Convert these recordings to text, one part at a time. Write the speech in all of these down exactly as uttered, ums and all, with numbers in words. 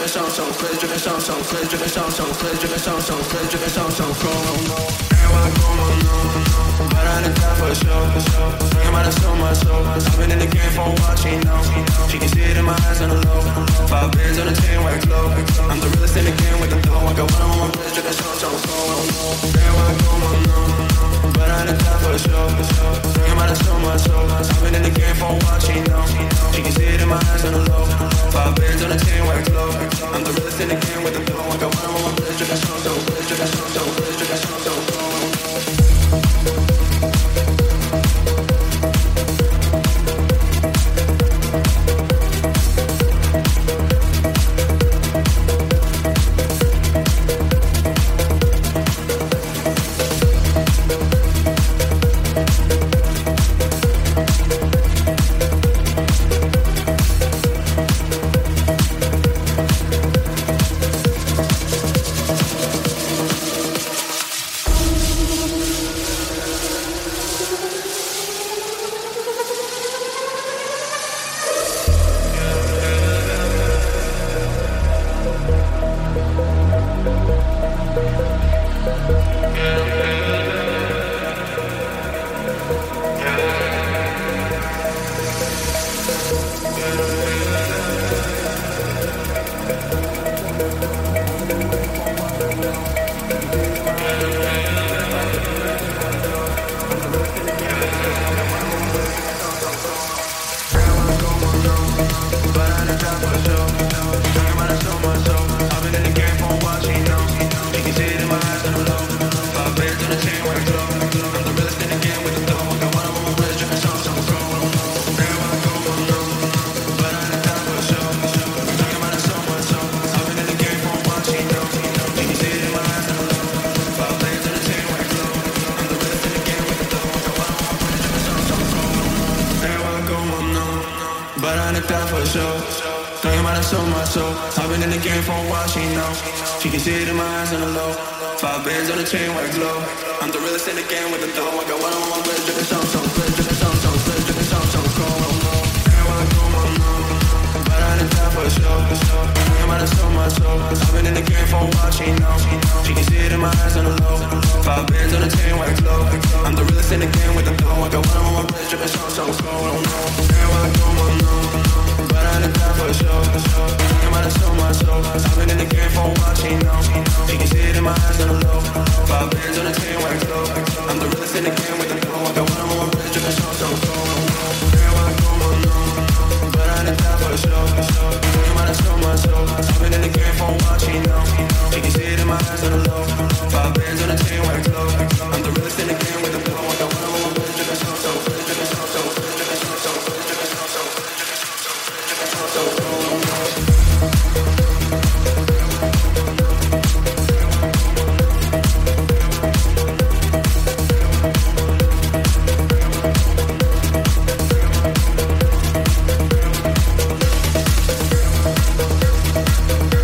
We'll be right back.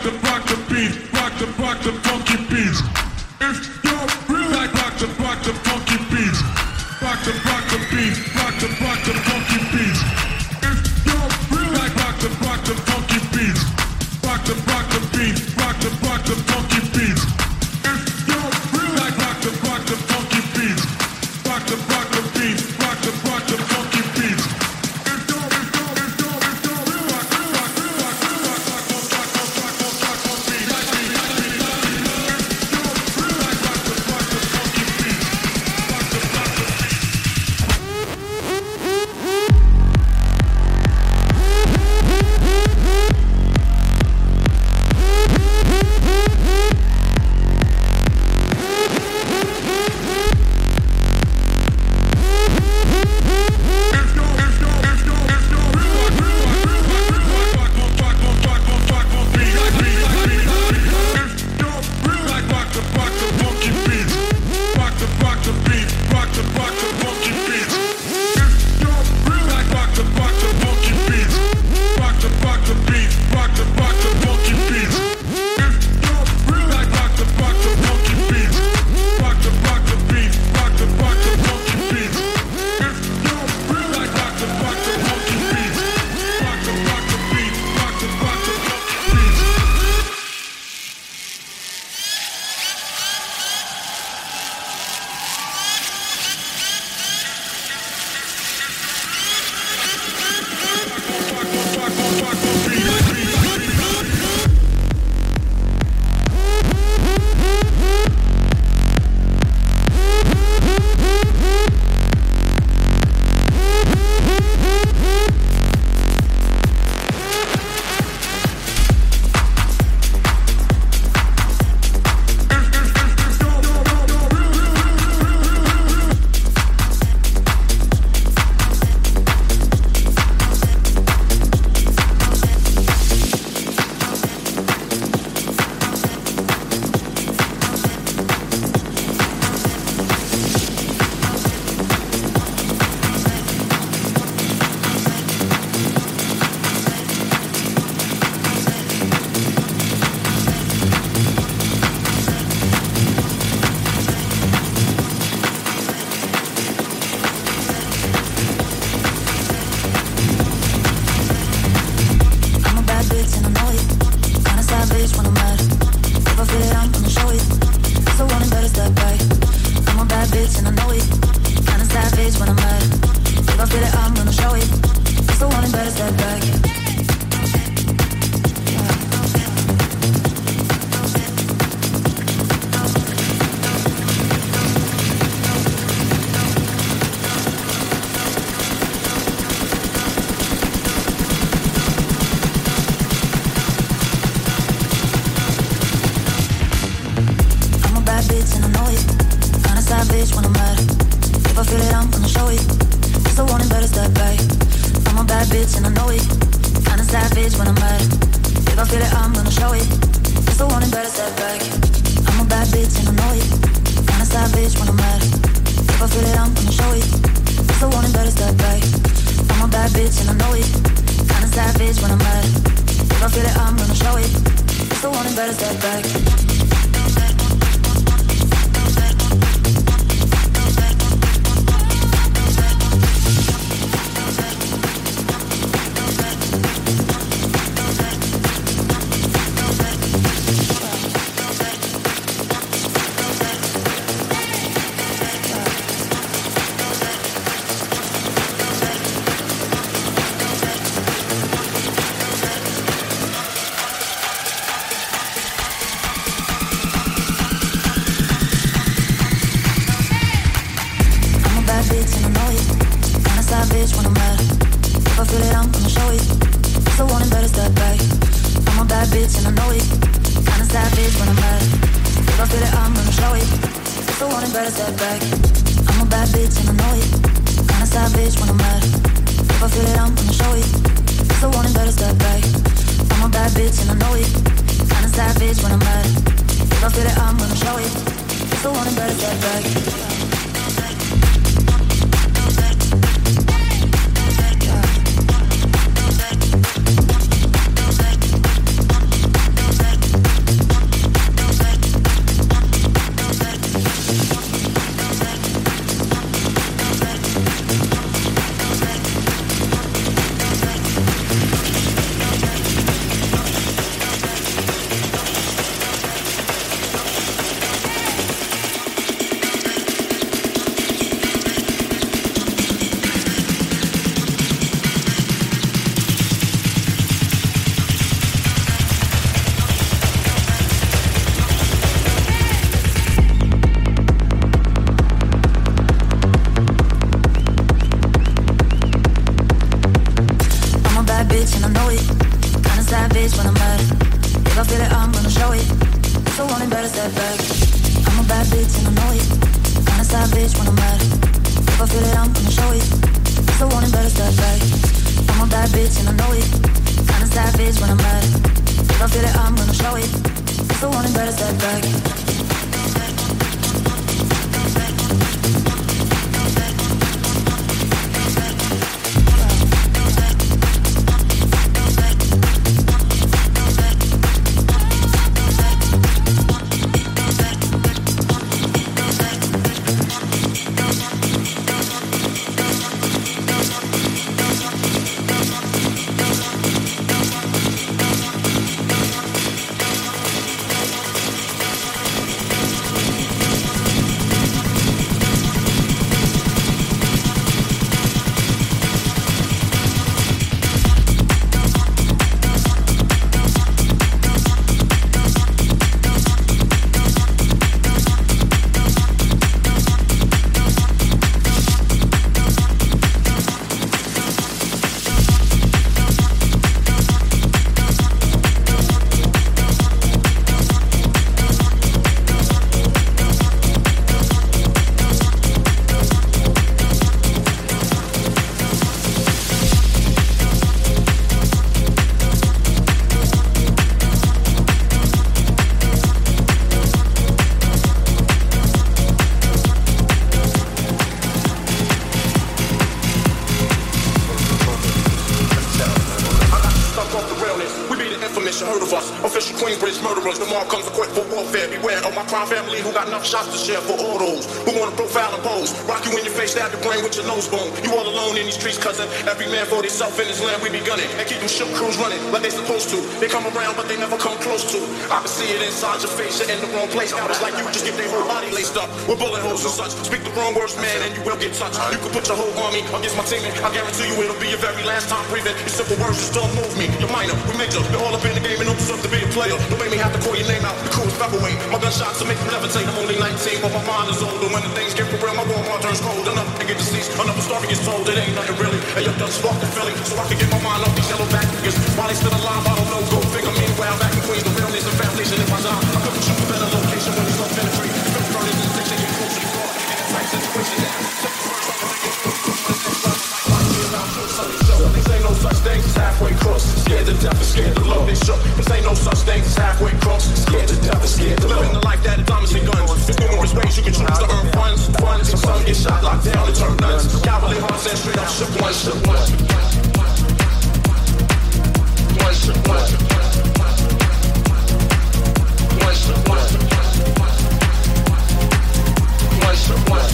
Back. bitch and I know it. Kinda savage when I'm mad. If I feel it, I'm gonna show it. If I want it, better step back. I'm a bad bitch and I know it. Kinda savage when I'm mad. If I feel it, I'm gonna show it. If I want it, better step back. I'm a bad bitch and I know it. Kinda savage when I'm mad. If I feel it, I'm gonna show it. If I want it, better step back. Shots to share for all those who wanna profile and pose. Rock you in your face, stab your brain with your nose bone. You all alone in these streets, cousin. Every man for himself in his land, we be gunning. And keep them shook crews running like they supposed to. They come around, but they never come close to. I can see it inside your face, you're in the wrong place. Cowards like you just get their whole body laced up with bullet holes and such. Speak the wrong words, man, and you will get touched. You can put your whole army against my team, and I guarantee you it'll be your very last time breathing. Your simple words just don't move me. You're minor, we major. You're all up in the game and don't deserve to be a player. Don't make me have to call your name out. The crew is featherweight. My gunshots will make you levitate. I'm only nineteen, but my mind is older. When the things get for real, my warm heart turns cold enough to get deceased. Another story is told, it ain't nothing really. And you're done spark the feeling, so I can get my mind off these yellow back niggas. While they still alive, I don't know. Go figure. Meanwhile, back in Queens, the realness and foundation in my job. I couldn't choose a better location when it's all penetrate. The film burning in the section, get closer to God. In a tight situation, take the first This ain't no such thing as halfway cross. Scared to death and scared to love. They shook. This ain't no such thing as halfway cross. Scared to death and scared to love. Living the life that is diamonds and guns. There's numerous ways you can choose to earn funds. Funds. Some get shot, locked down, and turn nuns. Cavalry hearts and straight up shook one, shook one. One shook one. One shook one. One shook one.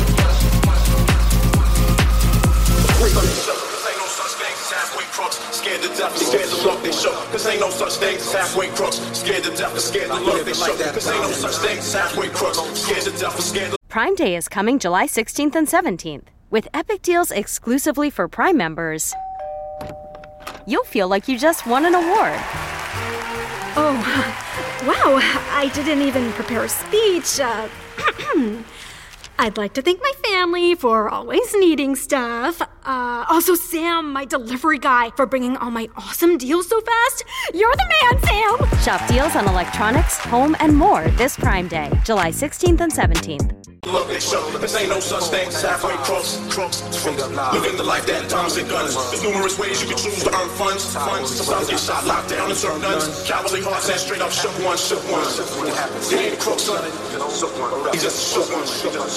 Scared to death, scared to look, they shook. Cause ain't no such thing as halfway crooks. Scared to death, scared to look, they shook. Cause ain't no such thing as halfway crooks. Scared to death, scared to. Prime Day is coming July sixteenth and seventeenth. With epic deals exclusively for Prime members, you'll feel like you just won an award. Oh, wow, I didn't even prepare a speech. Uh, I'd like to thank my family for always needing stuff. Uh, also, Sam, my delivery guy, for bringing all my awesome deals so fast. You're the man, Sam! Shop deals on electronics, home, and more this Prime Day, July sixteenth and seventeenth. Look, they show this ain't no such thing as halfway crooks. Crooks, living the life that diamonds and guns. There's numerous ways you can choose to earn funds. Funds, sometimes get shot, locked down, and turn guns. Cowardly hearts and straight up shook one, shook one. He ain't a crook, son. He's just a shook one.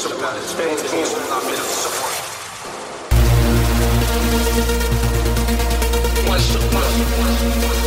One shook one.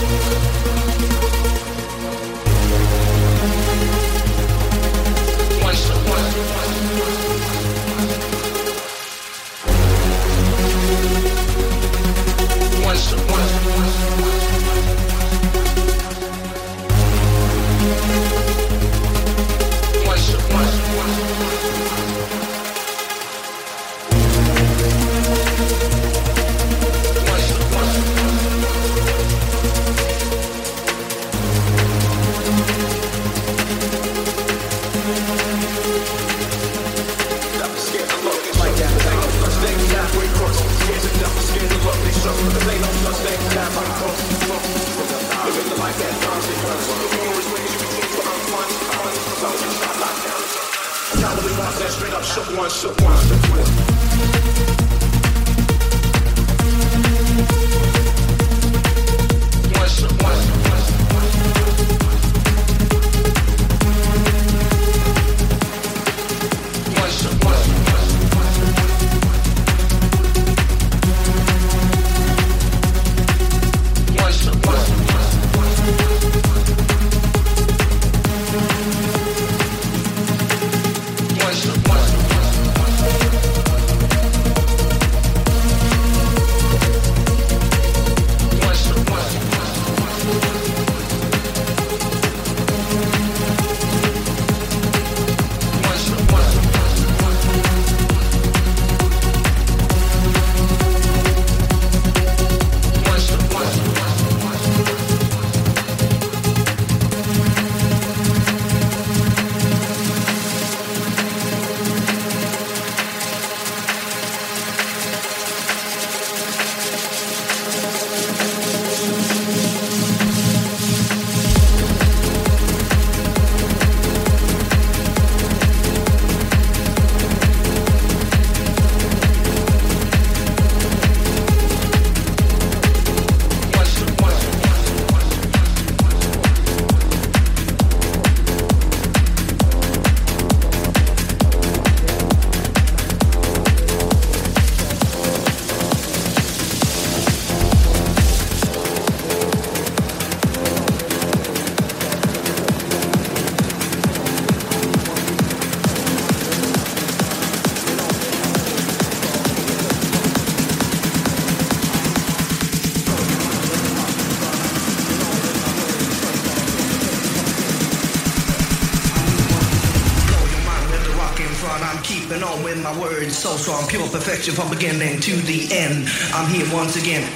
So strong, pure perfection from beginning to the end. I'm here once again.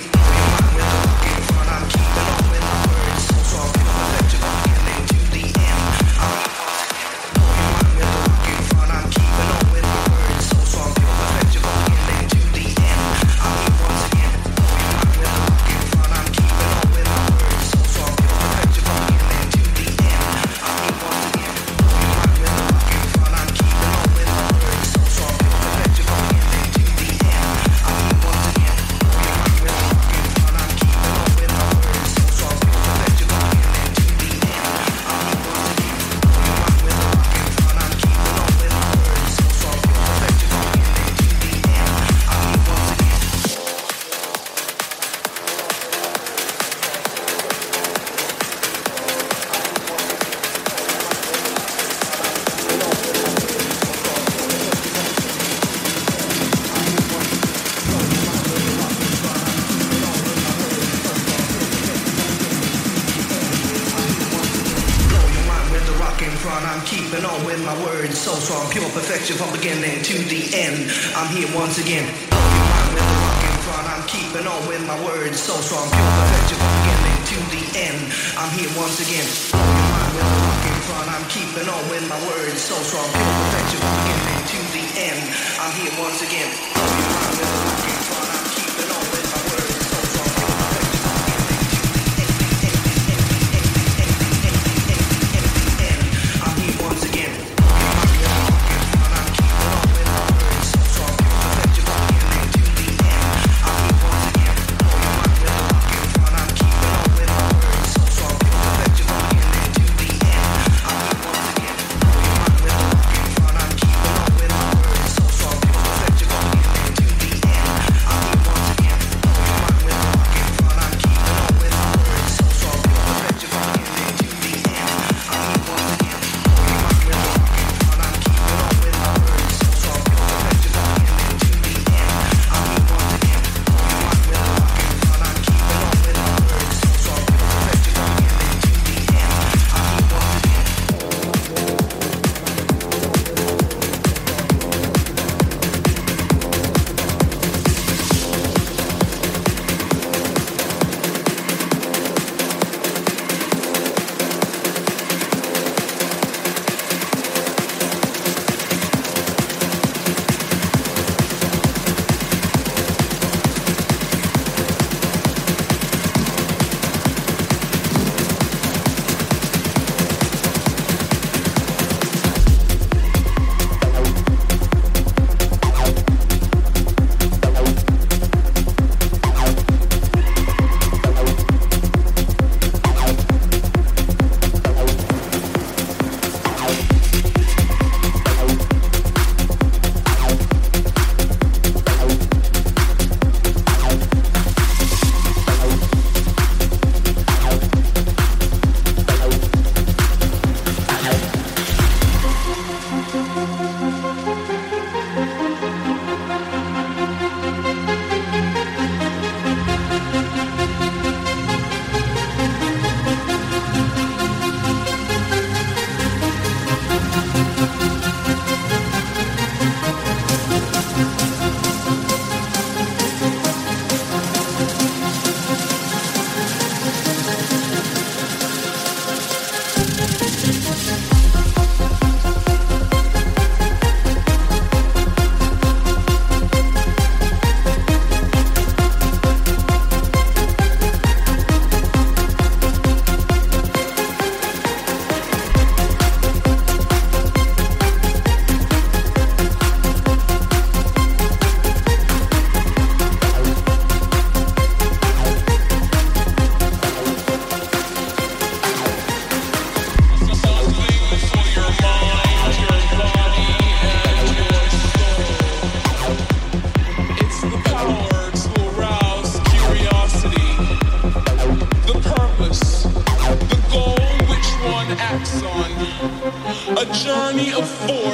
From beginning to the end, I'm here once again. Blow your mind with the rock in front. I'm keeping on with my words so strong, pure perfection from beginning to the end. I'm here once again. Blow your mind with the rock in front. I'm keeping on with my words so strong, pure perfection from beginning to the end. I'm here once again. Blow your mind with the rock in front. I'm keeping on with my words so strong, pure perfection from beginning to the end. I'm here once again.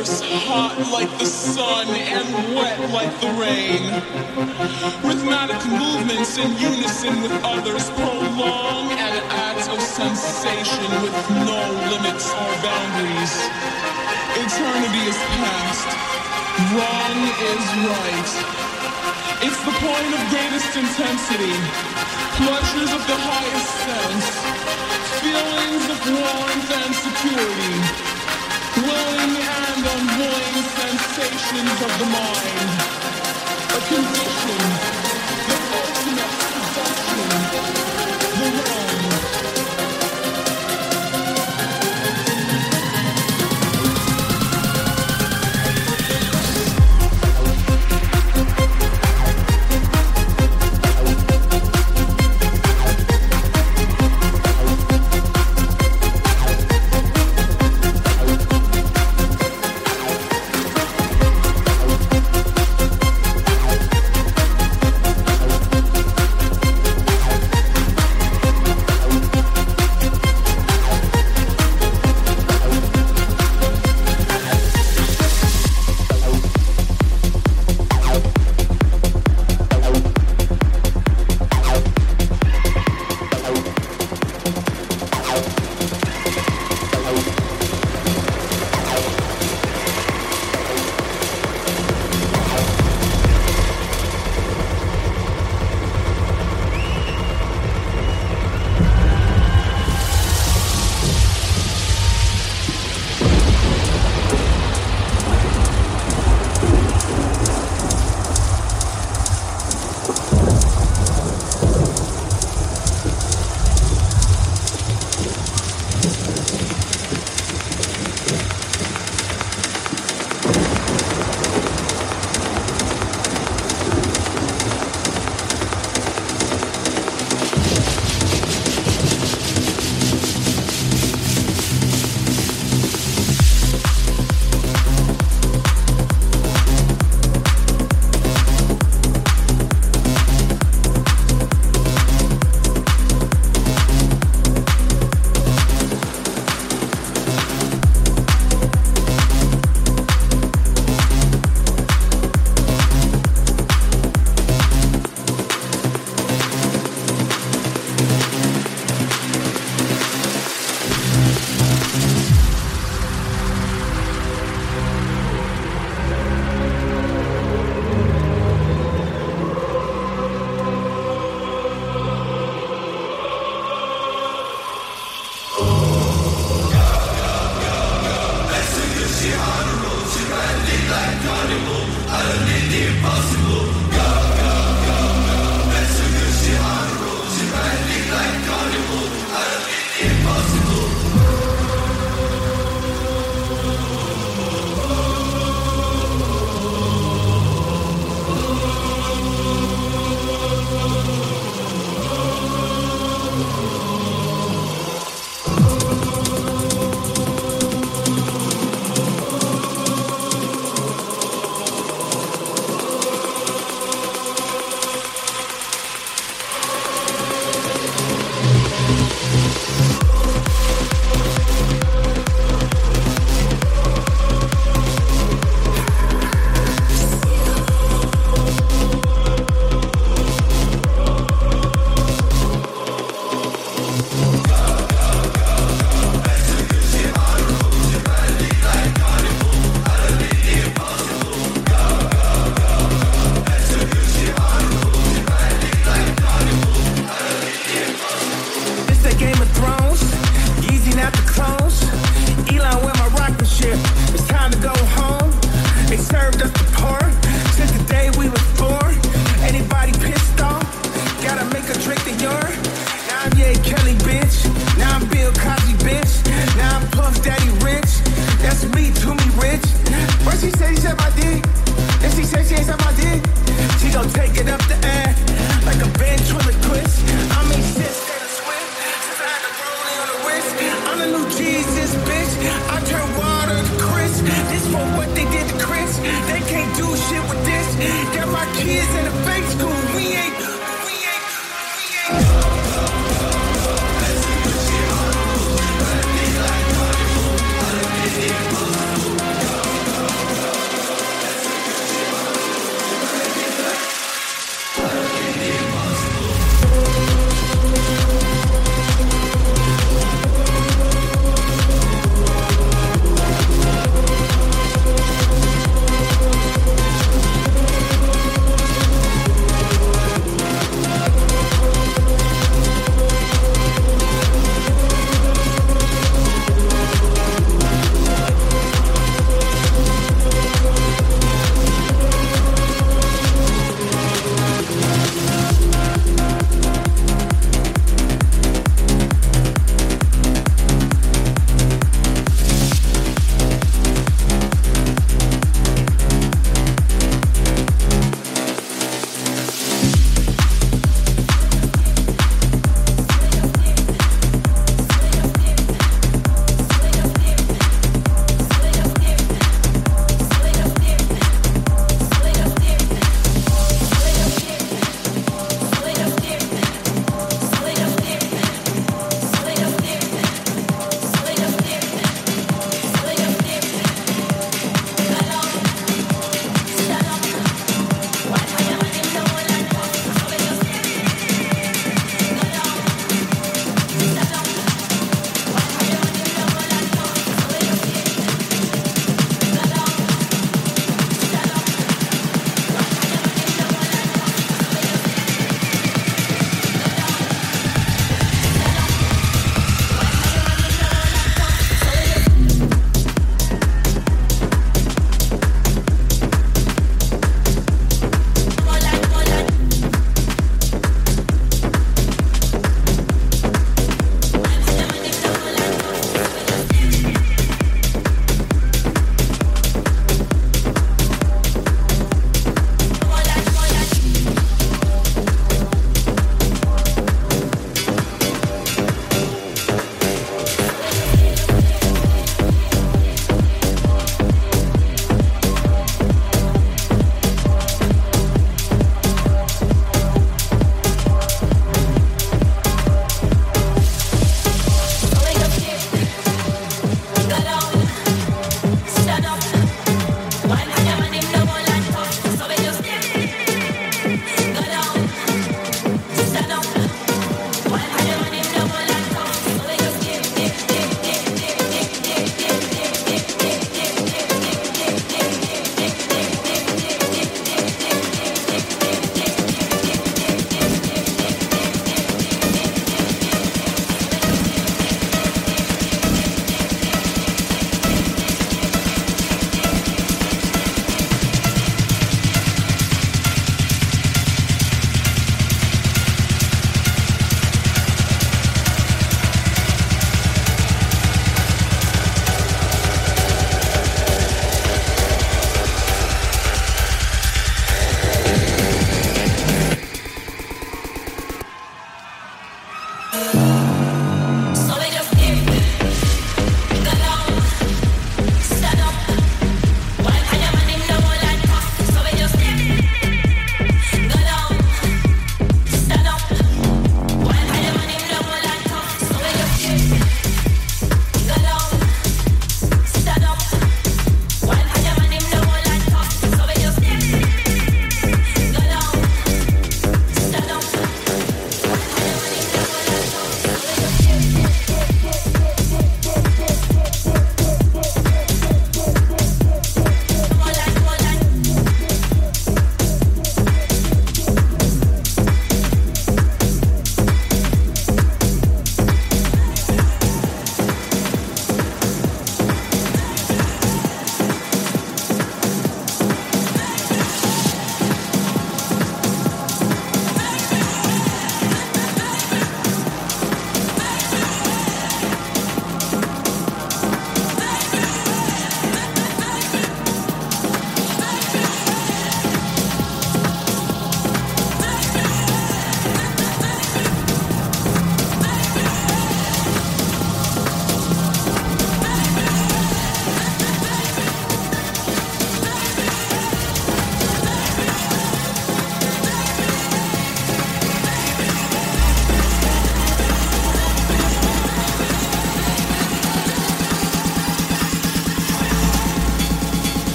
universe, hot like the sun and wet like the rain. Rhythmic movements in unison with others prolong an act of sensation with no limits or boundaries. Eternity is past. Wrong is right. It's the point of greatest intensity. Pleasures of the highest sense. Feelings of warmth and security. Willing and unwilling sensations of the mind. A condition. The ultimate possession. The realm.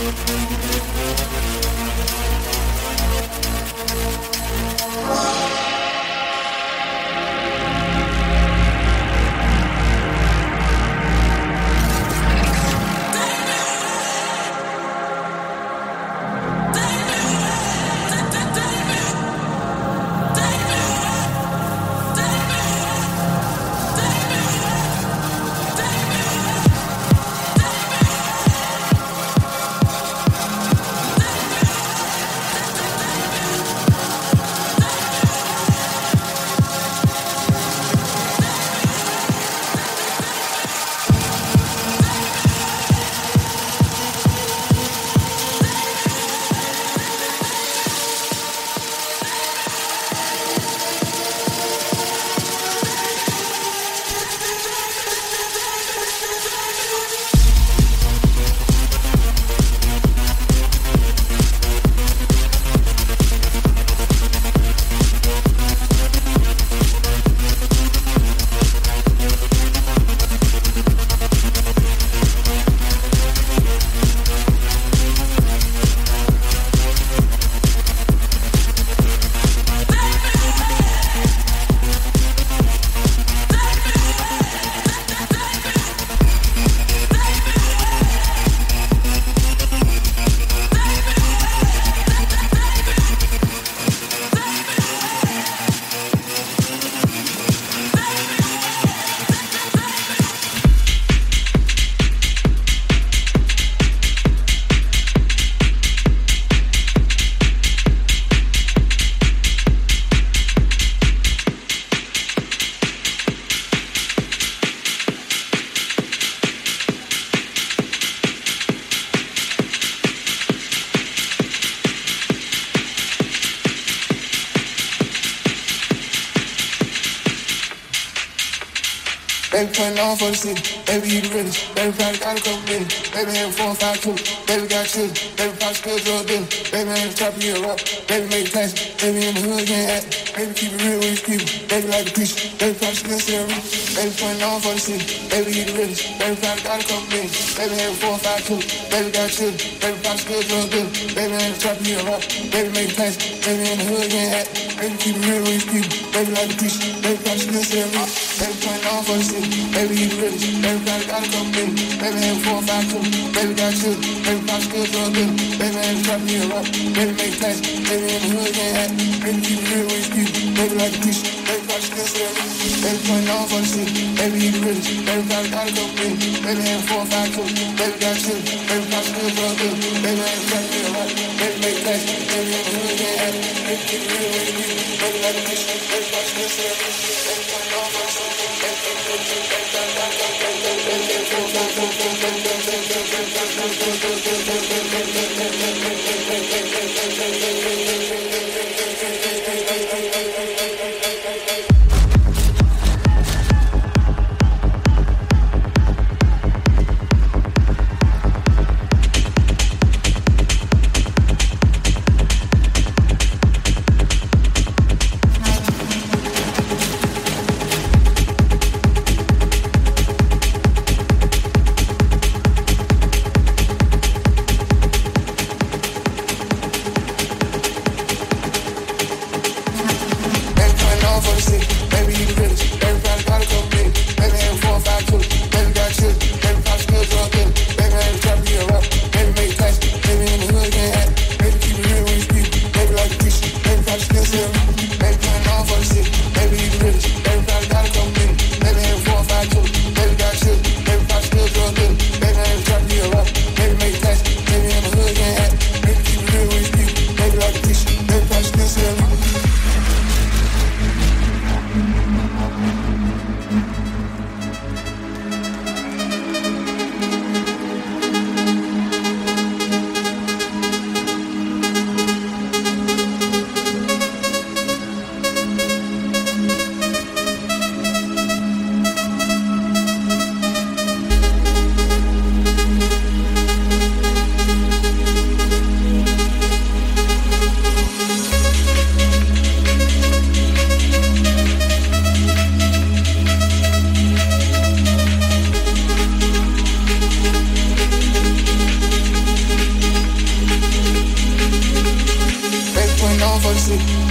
Baby putting on for the city, baby you the realest. Baby probably got a couple million. Baby had four or five cool. Baby got children, baby probably still drug dealer. Baby ain't the top of your rock. Baby make it classy, baby in the hood getting active. Baby keep it real with his people, baby like the preacher. Baby probably still sell rich. Baby putting on for the city, baby you the realest. Baby probably got a couple million. Baby had four or five cool. Baby got children, baby probably still drug dealer. Baby ain't the top of your rock. Baby make it classy, baby in the hood getting active. Baby keep it real with his people, baby like the preacher. Baby probably still sell rich. Baby putting on for the city. Baby, you the realest. Baby, probably got a couple million. Baby, had four or five children. Baby, got children. Baby, probably still drug dealer. Baby, ain't the top of your rock. Baby, make it classy. Baby, in the hood getting active. Baby, keep it real with his people. Baby, like a preacher. Baby, probably still sell rich. Baby, putting on for the city. Baby, you the realest. Baby, probably got a couple million. Baby, had four or five children. Baby, got children. Baby, probably still drug dealer. Baby, ain't the top of your rock. Baby, make it classy. Baby, in the hood getting active. Baby, keep it real with his people. Baby, like a preacher. Baby, probably still sell rich. Baby, putting on for the city.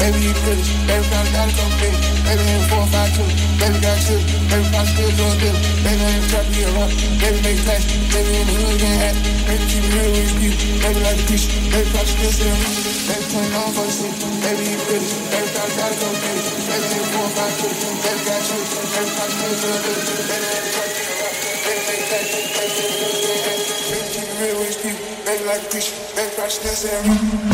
baby you pretty, baby probably gotta come in, baby ain't four or five two, baby got children, baby probably still doing dealing, baby ain't trapping you around, baby make class, baby in the hood getting happy, baby keep it real with his people, baby like a piece, baby probably still selling, baby playing on for the city, baby you pretty, baby probably gotta come in, baby ain't four or five two, baby got children, baby probably still doing dealing, baby ain't trapping you around, baby make class, baby in the hood getting happy, baby keep it real with his people, baby like a piece, baby probably still selling.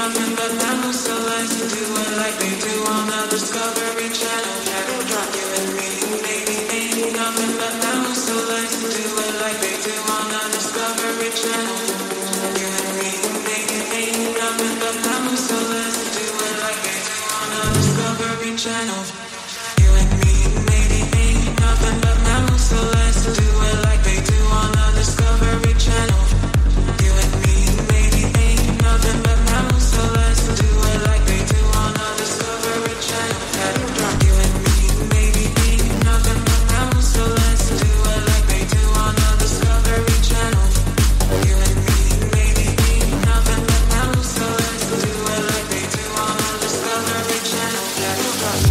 nothing but mammals, so let's do it like they do on the Discovery Channel. Shadow drop, you and me, maybe, maybe nothing but mammals, so let's do it like they do on the Discovery Channel. You and me, maybe, maybe nothing but mammals, so let's do it like they do on the Discovery Channel. You and me, maybe, maybe nothing but mammals, so let's do it like they do on the Discovery Channel. You and me, maybe, maybe nothing but mammals, so let's do it like they do on the Discovery Channel. Shadow drop, you and me, maybe, maybe nothing but mammals, so let's do it like they do on the Discovery Channel. You and me, maybe, maybe nothing but mammals, so let's do it like they do on the Discovery Channel. Shadow drop.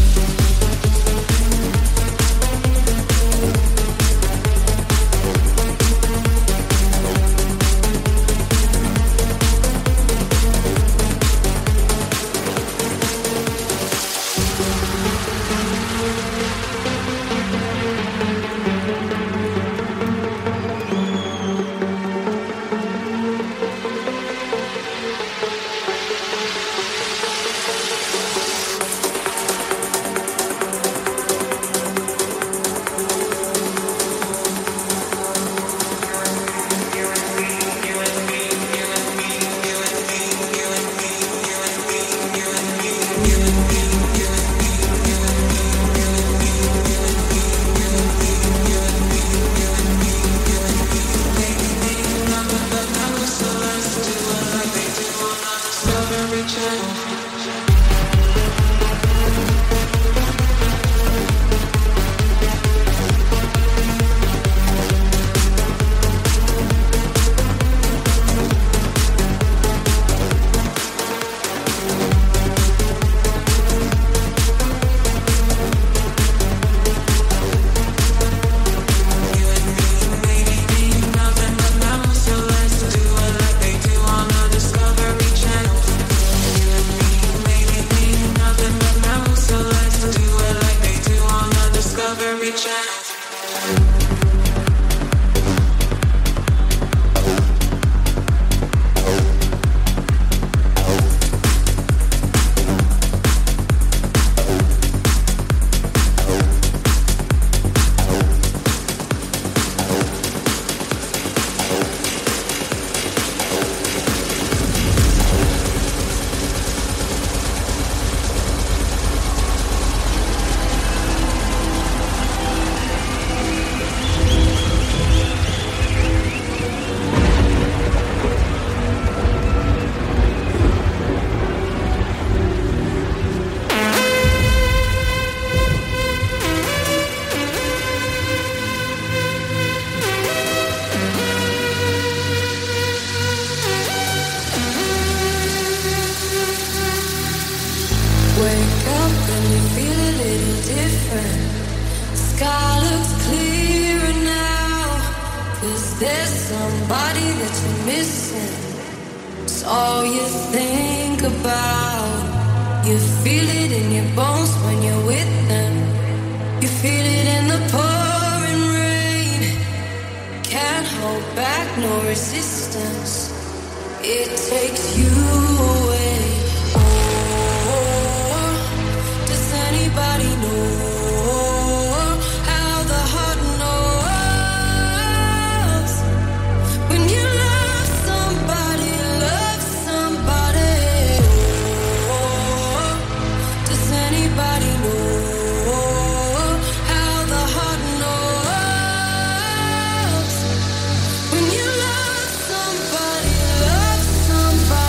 Somebody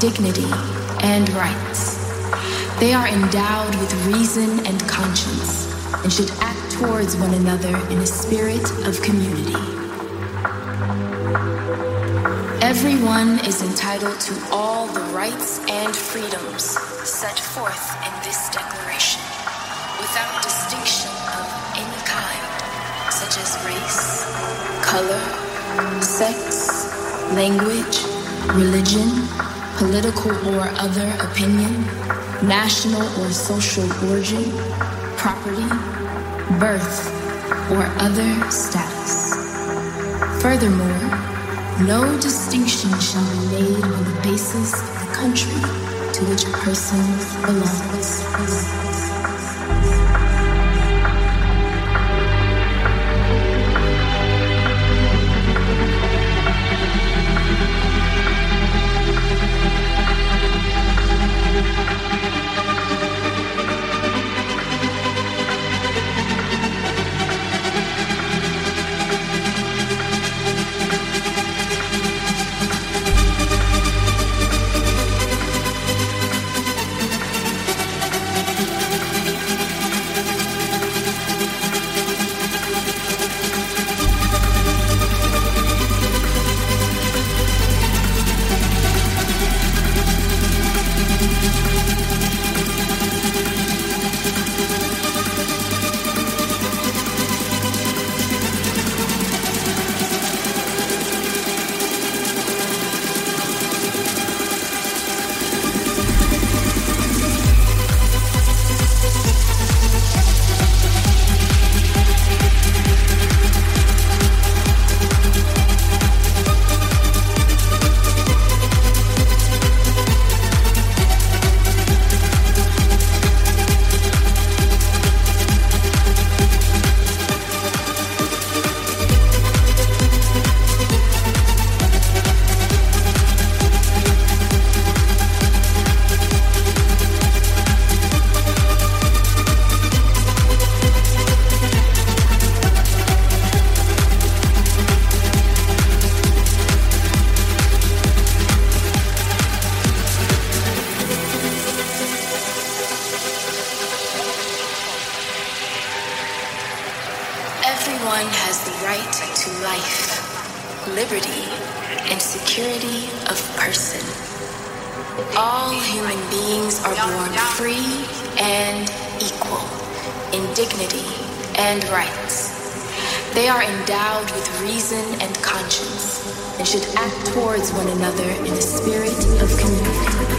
dignity, and rights. They are endowed with reason and conscience and should act towards one another in a spirit of community. Everyone is entitled to all the rights and freedoms set forth in this declaration, without distinction of any kind, such as race, color, sex, language, religion, political or other opinion, national or social origin, property, birth, or other status. Furthermore, no distinction shall be made on the basis of the country to which a person belongs. One another in a spirit of community.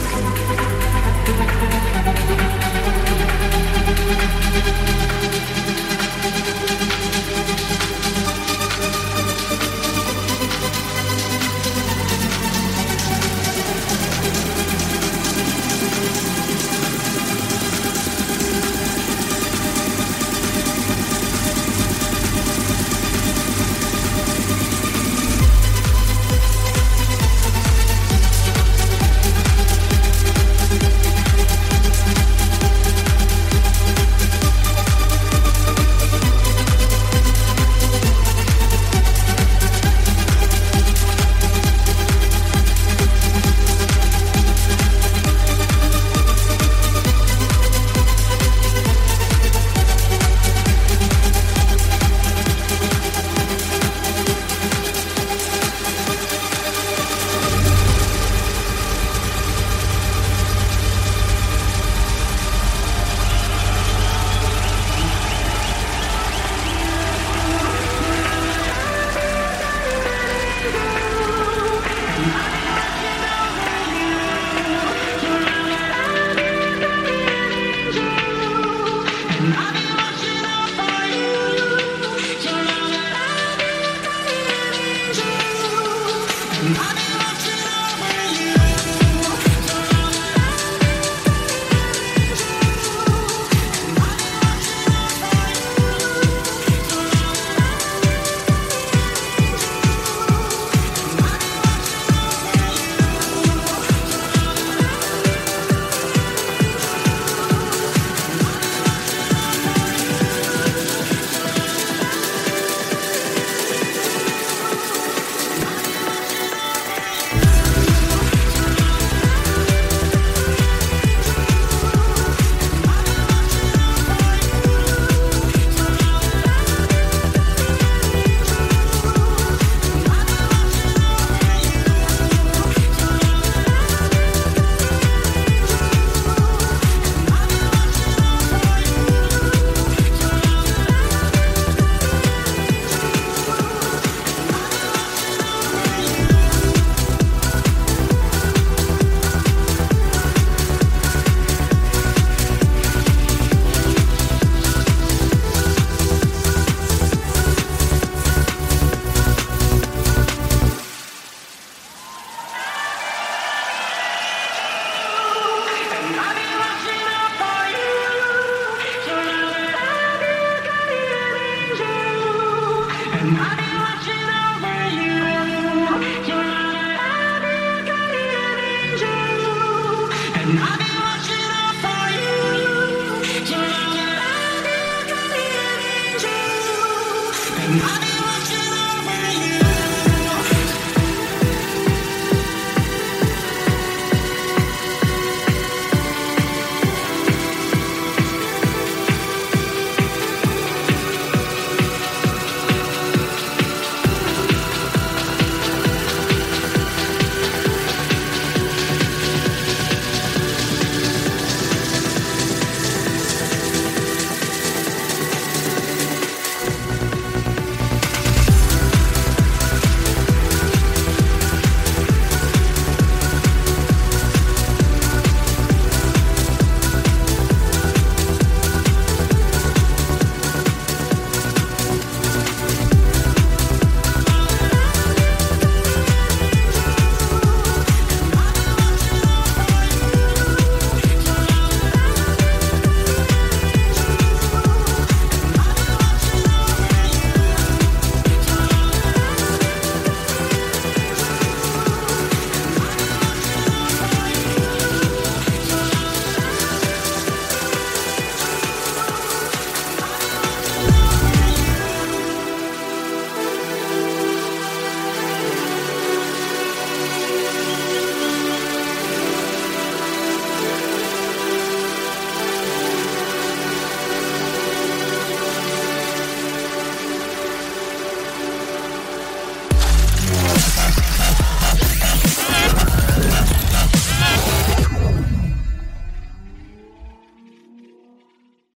I'll be